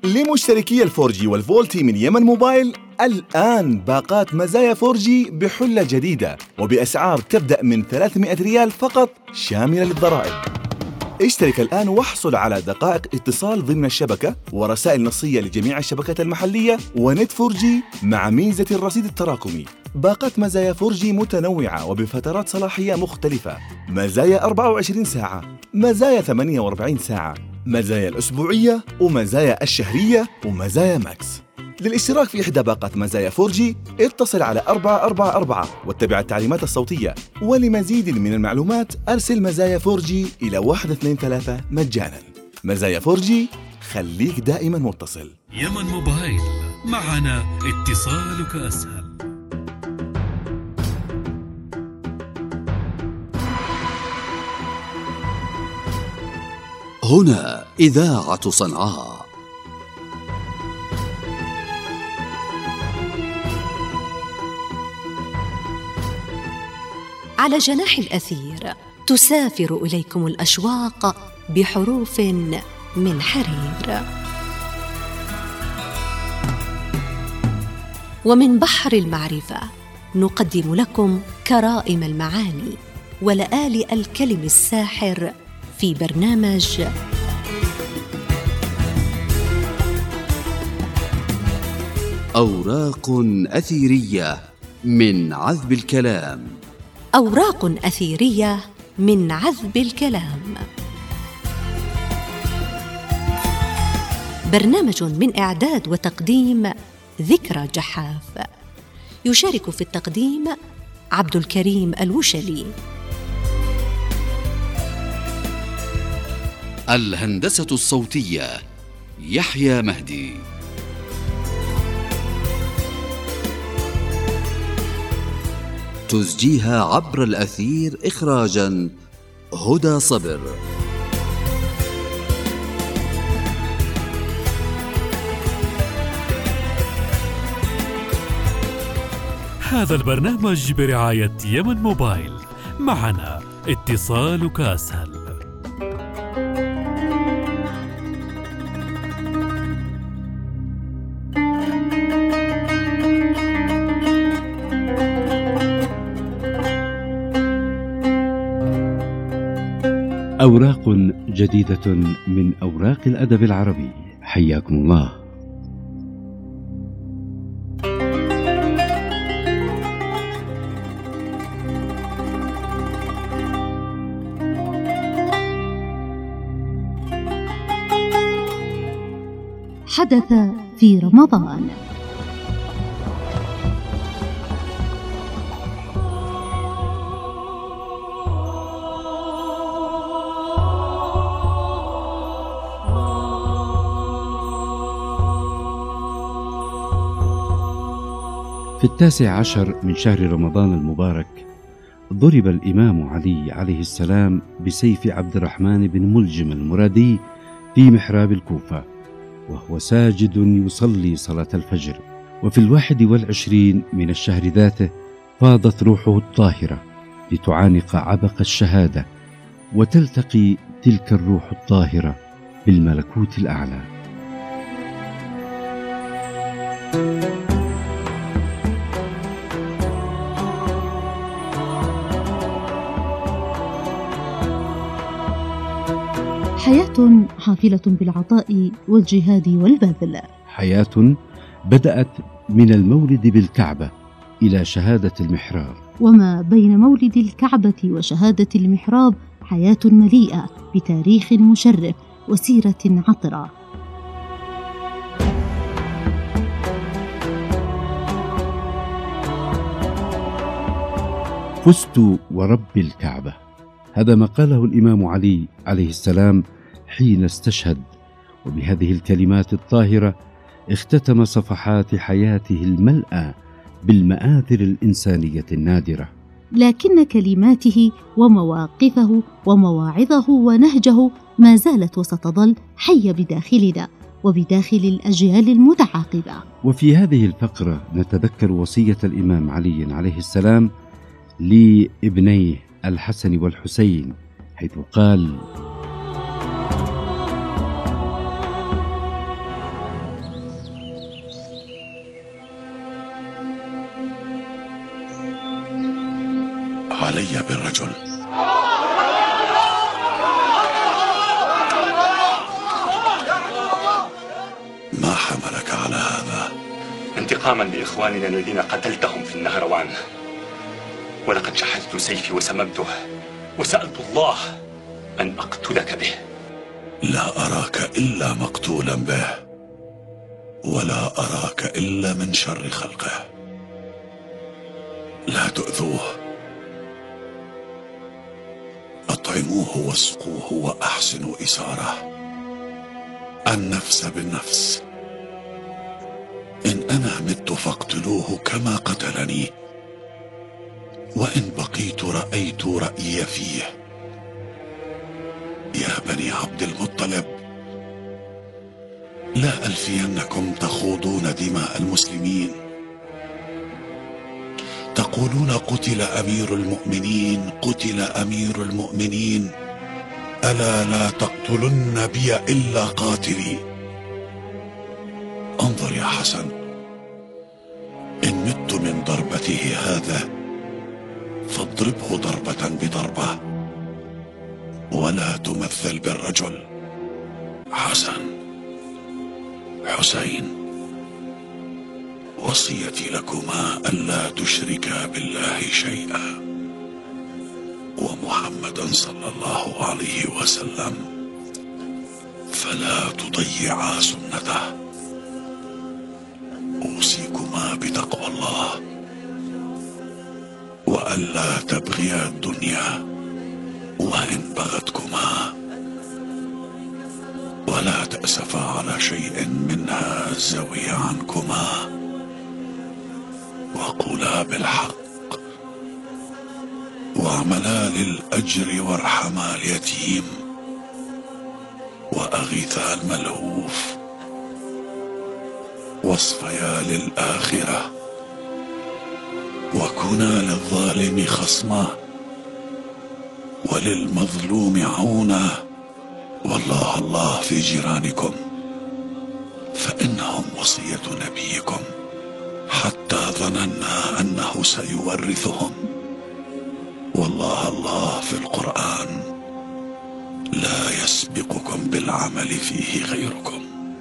لمشتركي الفورجي والفولتي من يمن موبايل، الآن باقات مزايا فورجي بحلة جديدة وبأسعار تبدأ من 300 ريال فقط شاملة للضرائب. اشترك الآن واحصل على دقائق اتصال ضمن الشبكة ورسائل نصية لجميع الشبكات المحلية ونت فورجي مع ميزة الرصيد التراكمي. باقات مزايا فورجي متنوعة وبفترات صلاحية مختلفة: مزايا 24 ساعة، مزايا 48 ساعة، مزايا الأسبوعية ومزايا الشهرية ومزايا ماكس. للاشتراك في إحدى باقات مزايا فورجي اتصل على 444 واتبع التعليمات الصوتية. ولمزيد من المعلومات أرسل مزايا فورجي إلى 123 مجانا. مزايا فورجي، خليك دائما متصل. يمن موبايل، معنا اتصالك أسهل. هنا إذاعة صنعاء. على جناح الأثير تسافر إليكم الأشواق بحروف من حرير، ومن بحر المعرفة نقدم لكم كرائم المعاني ولآلئ الكلم الساحر في برنامج أوراق أثيرية من عذب الكلام. أوراق أثيرية من عذب الكلام، برنامج من إعداد وتقديم ذكرى جحاف. يشارك في التقديم عبد الكريم الوشلي. الهندسة الصوتية يحيى مهدي. تسجيها عبر الأثير، إخراجاً هدى صبر. هذا البرنامج برعاية يمن موبايل، معنا اتصالك أسهل. أوراق جديدة من أوراق الأدب العربي. حياكم الله. حدث في رمضان. في 19 من شهر رمضان المبارك ضرب الإمام علي عليه السلام بسيف عبد الرحمن بن ملجم المرادي في محراب الكوفة وهو ساجد يصلي صلاة الفجر. وفي 21 من الشهر ذاته فاضت روحه الطاهرة لتعانق عبق الشهادة وتلتقي تلك الروح الطاهرة بالملكوت الأعلى. حياة حافلة بالعطاء والجهاد والبذل. حياة بدأت من المولد بالكعبة إلى شهادة المحراب، وما بين مولد الكعبة وشهادة المحراب حياة مليئة بتاريخ مشرف وسيرة عطرة. فزت ورب الكعبة، هذا ما قاله الإمام علي عليه السلام حين استشهد، وبهذه الكلمات الطاهرة اختتم صفحات حياته الملأى بالمآثر الإنسانية النادرة. لكن كلماته ومواقفه ومواعظه ونهجه ما زالت وستظل حية بداخلنا وبداخل الأجيال المتعاقبة. وفي هذه الفقرة نتذكر وصية الإمام علي عليه السلام لابنيه الحسن والحسين، حيث قال: علي بالرجل. ما حملك على هذا؟ انتقاما لإخواننا الذين قتلتهم في النهروان، ولقد شحذت سيفي وسممته وسألت الله أن أقتلك به. لا أراك إلا مقتولا به، ولا أراك إلا من شر خلقه. لا تؤذوه، أطعموه واسقوه وأحسنوا إساره. النفس بالنفس، إن أنا مت فاقتلوه كما قتلني، وإن بقيت رأيت رأيي فيه. يا بني عبد المطلب، لا ألفينكم تخوضون دماء المسلمين، تقولون قتل أمير المؤمنين، قتل أمير المؤمنين. ألا لا تقتلن بي إلا قاتلي. انظر يا حسن، إن مت من ضربته هذا فاضربه ضربة بضربة، ولا تمثل بالرجل. حسن، حسين، وصيتي لكما ألا تشركا بالله شيئا، ومحمدا صلى الله عليه وسلم فلا تضيعا سنته. أوصيكما بتقوى الله، وألا تبغيا الدنيا وإن بغتكما، ولا تأسفا على شيء منها زوي عنكما، وقولا بالحق، واعملا للأجر، وارحما اليتيم، وأغيثا الملهوف، واصفيا للآخرة، وكنا للظالم خصما، وللمظلوم عونا، والله الله في جيرانكم، فإنهم وصية نبيكم، حتى ظننا أنه سيورثهم، والله الله في القرآن، لا يسبقكم بالعمل فيه غيركم.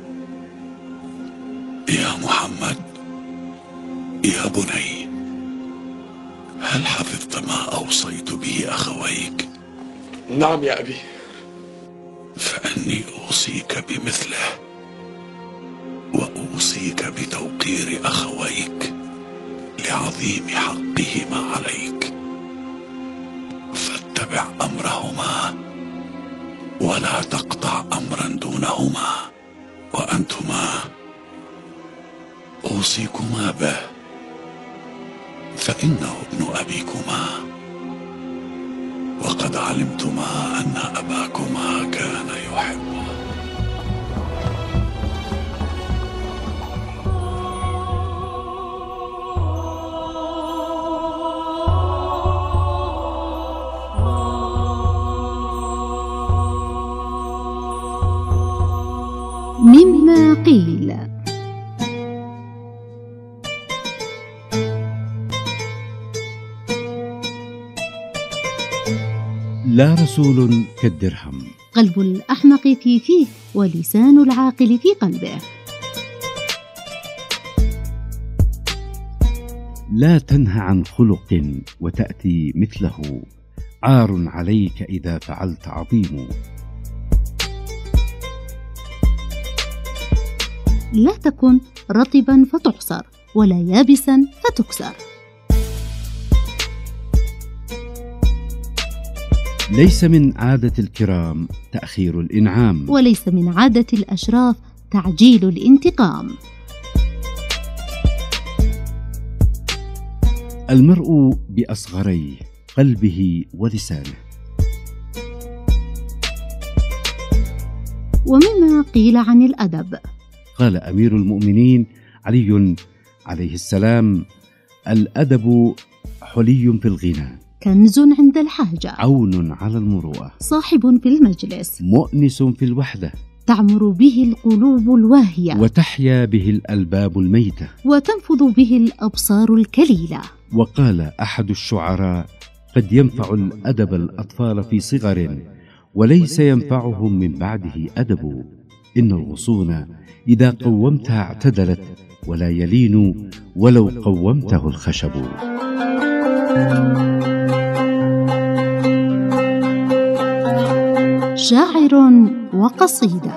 يا محمد، يا بني، هل حفظت ما أوصيت به أخويك؟ نعم يا أبي. فإني أوصيك بمثله، وأوصيك بتوقير أخويك لعظيم حقهما عليك، فاتبع أمرهما ولا تقطع أمرا دونهما، وأنتما أوصيكما به، فإنه ابن أبيكما، وقد علمتما أن أباكما كان يحبه. مما قيل. لا رسول كالدرهم، قلب الأحمق في فيه، ولسان العاقل في قلبه. لا تنه عن خلق وتأتي مثله، عار عليك إذا فعلت عظيم. لا تكن رطبا فتحصر، ولا يابسا فتكسر. ليس من عادة الكرام تأخير الإنعام، وليس من عادة الأشراف تعجيل الانتقام. المرء بأصغريه، قلبه ولسانه. ومما قيل عن الأدب، قال أمير المؤمنين علي عليه السلام: الأدب حلي في الغنى، كنز عند الحاجة، عون على المروءة، صاحب في المجلس، مؤنس في الوحدة، تعمر به القلوب الواهية، وتحيا به الألباب الميتة، وتنفض به الأبصار الكليلة. وقال أحد الشعراء: قد ينفع الأدب الأطفال في صغر وليس ينفعهم من بعده أدب. إن الغصون إذا قومتها اعتدلت ولا يلين ولو قومته الخشب. شاعر وقصيدة.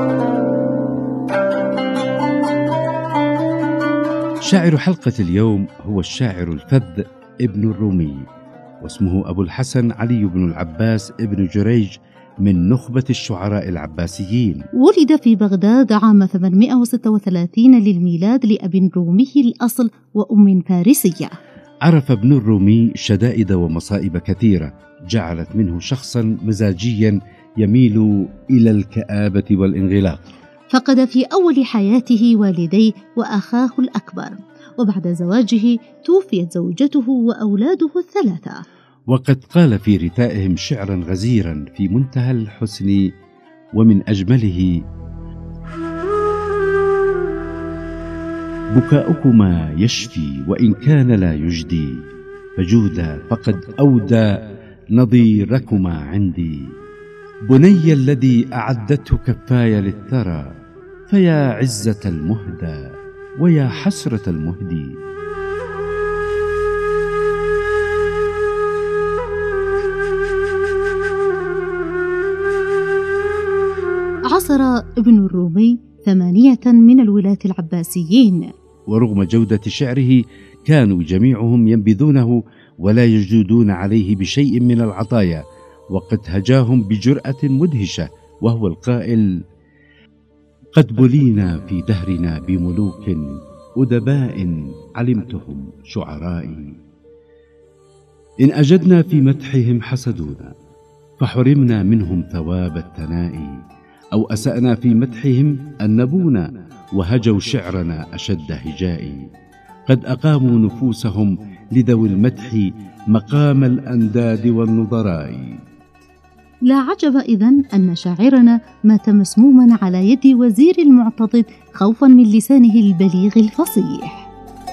شاعر حلقة اليوم هو الشاعر الفذ ابن الرومي، واسمه أبو الحسن علي بن العباس ابن جريج، من نخبة الشعراء العباسيين. ولد في بغداد عام 836 للميلاد لأب رومي الأصل وأم فارسية. عرف ابن الرومي شدائد ومصائب كثيرة جعلت منه شخصا مزاجيا يميل إلى الكآبة والانغلاق. فقد في أول حياته والديه وأخاه الأكبر، وبعد زواجه توفيت زوجته وأولاده الثلاثة. وقد قال في رثائهم شعرا غزيرا في منتهى الحسن ومن أجمله: بكاؤكما يشفي وإن كان لا يجدي، فجودا فقد أودى نظيركما عندي. بني الذي أعدته كفاي للثرى، فيا عزة المهدى ويا حسرة المهدي. عاصر ابن الرومي 8 من الولاة العباسيين، ورغم جودة شعره كانوا جميعهم ينبذونه ولا يجودون عليه بشيء من العطايا، وقد هجاهم بجرأة مدهشة وهو القائل: قد بلينا في دهرنا بملوك أدباء علمتهم شعرائي، إن أجدنا في مدحهم حسدونا فحرمنا منهم ثواب الثناء، أو أسأنا في مدحهم أنبونا وهجوا شعرنا أشد هجاء. قد أقاموا نفوسهم لذوي المدح مقام الأنداد والنظراء. لا عجب إذن أن شاعرنا مات مسموما على يد وزير المعتضد خوفا من لسانه البليغ الفصيح.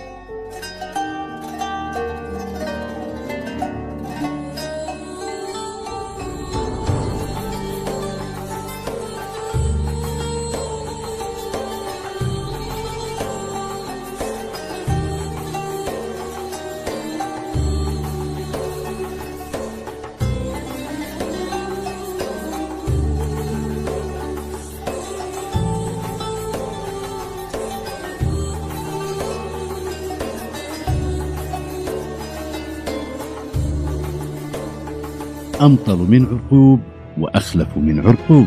أمطل من عرقوب وأخلف من عرقوب.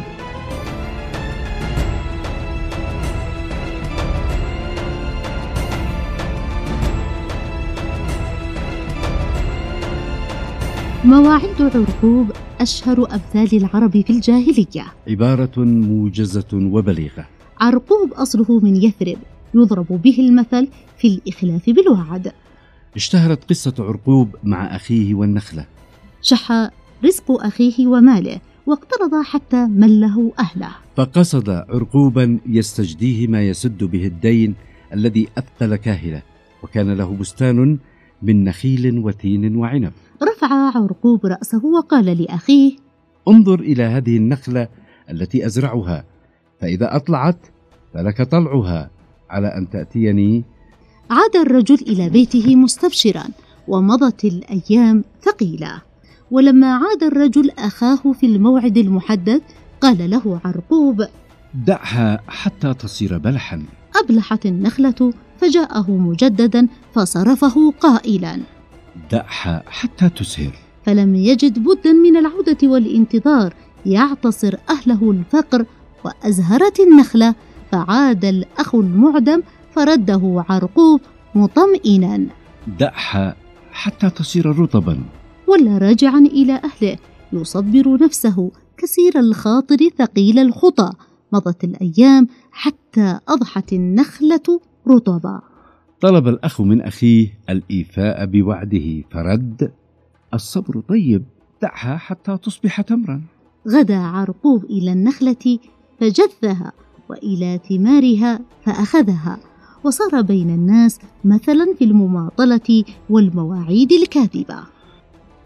مواعيد عرقوب أشهر أمثال العرب في الجاهلية، عبارة موجزة وبليغة. عرقوب أصله من يثرب، يضرب به المثل في الإخلاف بالوعد. اشتهرت قصة عرقوب مع أخيه والنخلة. شح رزق أخيه وماله، واقترض حتى مله أهله، فقصد عرقوبا يستجديه ما يسد به الدين الذي أثقل كاهله، وكان له بستان من نخيل وتين وعنب. رفع عرقوب رأسه وقال لأخيه: انظر إلى هذه النخلة التي أزرعها، فإذا أطلعت فلك طلعها، على أن تأتيني. عاد الرجل إلى بيته مستبشرا، ومضت الأيام ثقيلة. ولما عاد الرجل أخاه في الموعد المحدد قال له عرقوب: دعها حتى تصير بلحا. أبلحت النخلة فجاءه مجددا فصرفه قائلا: دعها حتى تسهر. فلم يجد بدا من العودة والانتظار، يعتصر أهله الفقر، وأزهرت النخلة، فعاد الأخ المعدم فرده عرقوب مطمئنا: دعها حتى تصير رطبا. ولا راجعا إلى أهله يصبر نفسه كثير الخاطر ثقيل الخطى. مضت الأيام حتى أضحت النخلة رطبا. طلب الأخ من أخيه الإيفاء بوعده فرد: الصبر طيب، دعها حتى تصبح تمرا. غدا عرقوب إلى النخلة فجثها، وإلى ثمارها فأخذها، وصار بين الناس مثلا في المماطلة والمواعيد الكاذبة.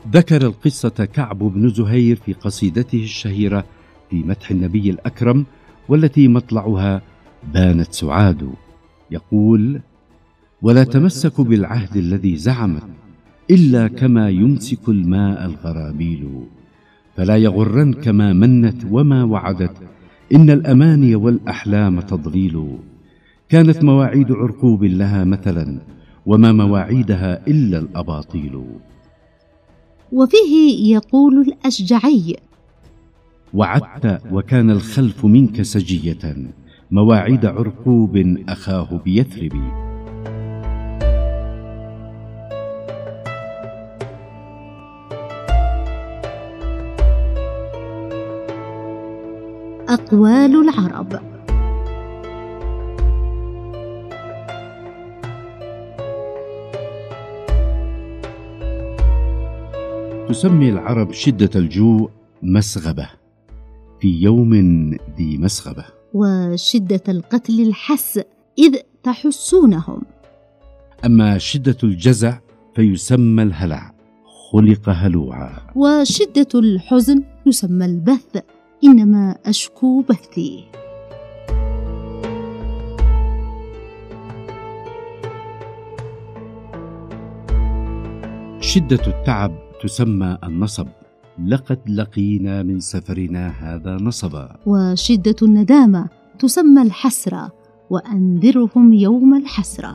ذكر القصة كعب بن زهير في قصيدته الشهيرة في مدح النبي الأكرم، والتي مطلعها بانت سعاد، يقول: ولا تمسكوا بالعهد الذي زعمت إلا كما يمسك الماء الغرابيل، فلا يغرنك ما منت وما وعدت، إن الأماني والأحلام تضليل. كانت مواعيد عرقوب لها مثلا، وما مواعيدها إلا الأباطيل. وفيه يقول الأشجعي: وعدت وكان الخلف منك سجية، مواعيد عرقوب أخاه بيثرب. أقوال العرب. تسمي العرب شدة الجوع مسغبة، في يوم ذي مسغبة، وشدة القتل الحس، إذ تحسونهم. أما شدة الجزع فيسمى الهلع، خلق هلوعا. وشدة الحزن يسمى البث، إنما أشكو بثي. شدة التعب تسمى النصب، لقد لقينا من سفرنا هذا نصبا. وشدة الندامة تسمى الحسرة، وأنذرهم يوم الحسرة.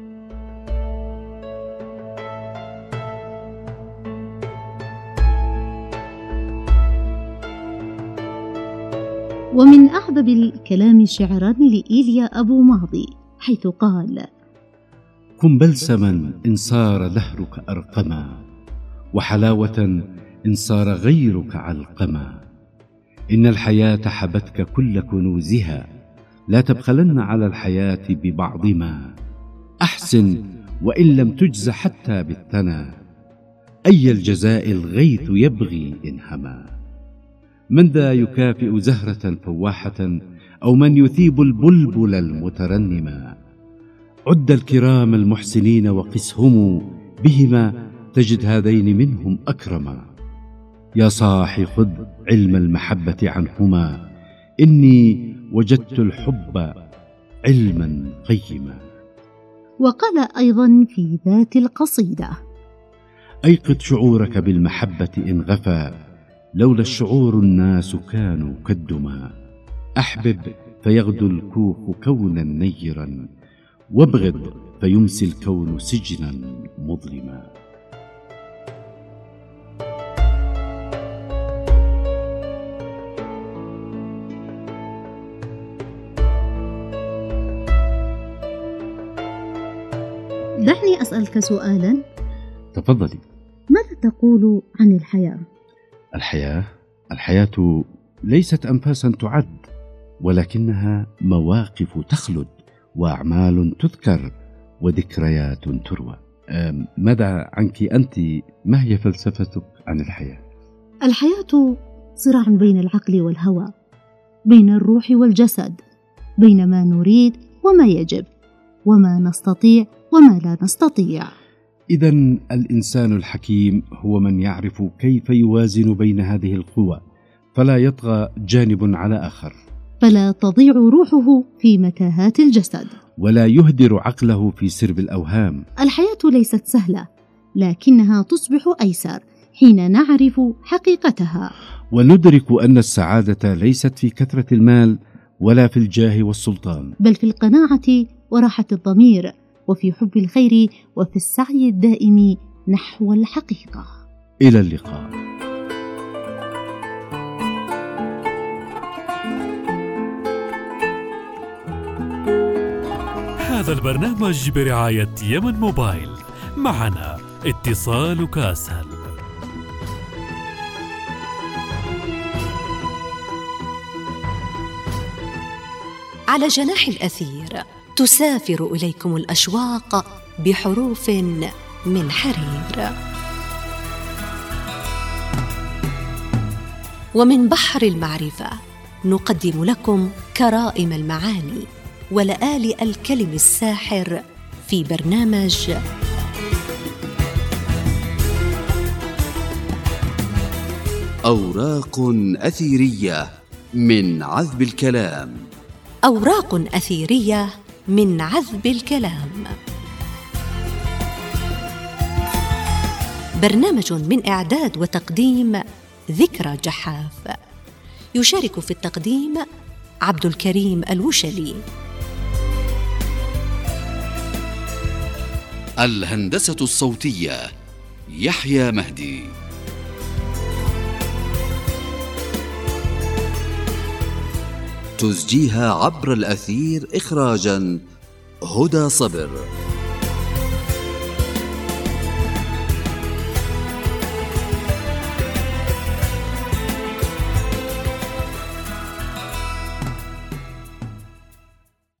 ومن أعذب الكلام شعرا لإيليا أبو ماضي، حيث قال: كن بلسما إن صار دهرك أرقما، وحلاوة إن صار غيرك علقما. إن الحياة حبتك كل كنوزها، لا تبخلن على الحياة ببعض ما. أحسن وإن لم تجز حتى بالثنى، أي الجزاء الغيث يبغي إن هما. من ذا يكافئ زهرة فواحة، أو من يثيب البلبل المترنما. عد الكرام المحسنين وقسهم، بهما تجد هذين منهم أكرما. يا صاحي خذ علم المحبة عنهما، إني وجدت الحب علما قيما. وقال أيضا في ذات القصيدة: أيقظ شعورك بالمحبة إن غفى، لولا الشعور الناس كانوا كالدما. أحبب فيغدو الكوخ كونا نيرا، وابغض فيمسي الكون سجنا مظلما. دعني أسألك سؤالا. تفضلي. ماذا تقول عن الحياة؟ الحياة ليست أنفاسا تعد، ولكنها مواقف تخلد، وأعمال تذكر، وذكريات تروى. ماذا عنك أنت؟ ما هي فلسفتك عن الحياة؟ الحياة صراع بين العقل والهوى، بين الروح والجسد، بين ما نريد وما يجب، وما نستطيع وما لا نستطيع. إذن الإنسان الحكيم هو من يعرف كيف يوازن بين هذه القوى، فلا يطغى جانب على آخر، فلا تضيع روحه في متاهات الجسد، ولا يهدر عقله في سرب الأوهام. الحياة ليست سهلة، لكنها تصبح أيسر حين نعرف حقيقتها، وندرك أن السعادة ليست في كثرة المال ولا في الجاه والسلطان، بل في القناعة وراحة الضمير، وفي حب الخير، وفي السعي الدائم نحو الحقيقة. إلى اللقاء. هذا البرنامج برعاية يمن موبايل، معنا اتصالك أسهل. على جناح الأثير تسافر إليكم الأشواق بحروف من حرير، ومن بحر المعرفة نقدم لكم كرائم المعاني ولآلئ الكلم الساحر في برنامج أوراق أثيرية من عذب الكلام. أوراق أثيرية من عذب الكلام. برنامج من إعداد وتقديم ذكرى جحاف. يشارك في التقديم عبد الكريم الوشلي. الهندسة الصوتية يحيى مهدي. تسجيها عبر الأثير إخراجاً هدى صبر.